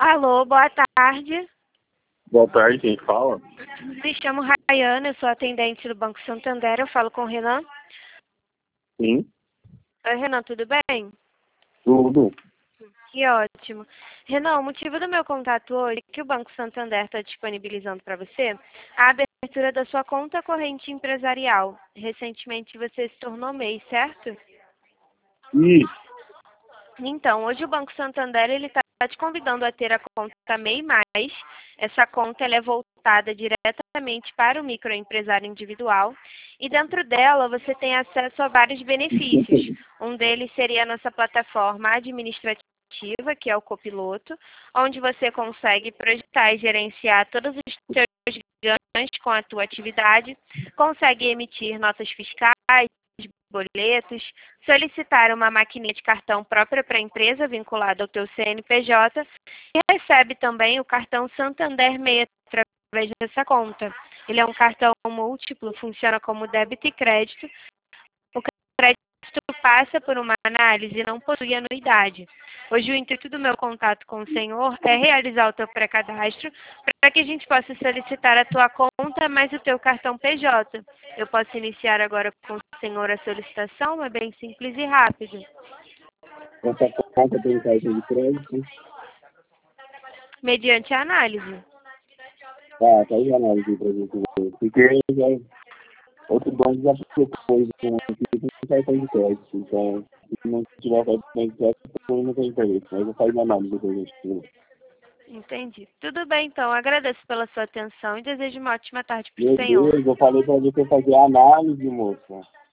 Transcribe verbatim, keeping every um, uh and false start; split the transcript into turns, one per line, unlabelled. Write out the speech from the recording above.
Alô, boa tarde.
Boa tarde, quem fala?
Me chamo Rayana, eu sou atendente do Banco Santander, eu falo com o Renan.
Sim,
Oi, Renan, tudo bem?
tudo.
Que ótimo. Renan, o motivo do meu contato hoje é que o Banco Santander está disponibilizando para você a abertura da sua conta corrente empresarial. Recentemente você se tornou M E I, certo?
Isso.
Então, hoje o Banco Santander ele está te convidando a ter a conta M E I mais. Essa conta ela é voltada diretamente para o microempresário individual e dentro dela você tem acesso a vários benefícios. Um deles seria a nossa plataforma administrativa, que é o Copiloto, onde você consegue projetar e gerenciar todos os seus ganhos com a tua atividade, consegue emitir notas fiscais, boletos, solicitar uma maquininha de cartão própria para a empresa vinculada ao teu C N P J e recebe também o cartão Santander M E I através dessa conta. Ele é um cartão múltiplo, funciona como débito e crédito. O crédito passa por uma análise e não possui anuidade. Hoje o intuito do meu contato com o senhor é realizar o teu pré-cadastro para que a gente possa solicitar a tua conta mais o teu cartão P J. Eu posso iniciar agora com o senhor a solicitação, é bem simples e rápido.
Essa conta tem cartão de crédito?
Mediante a análise.
Ah, tá aí a análise pra gente ver. Porque já, outro banco já propôs um tipo de cartão de crédito. Então, se não tiver cartão de crédito, eu não tenho interesse. Mas eu faço uma análise pra gente ver.
Entendi. Tudo bem, então. Agradeço pela sua atenção e desejo uma ótima tarde para o
Meu
senhor.
Deus, eu falei pra você fazer a análise, moça.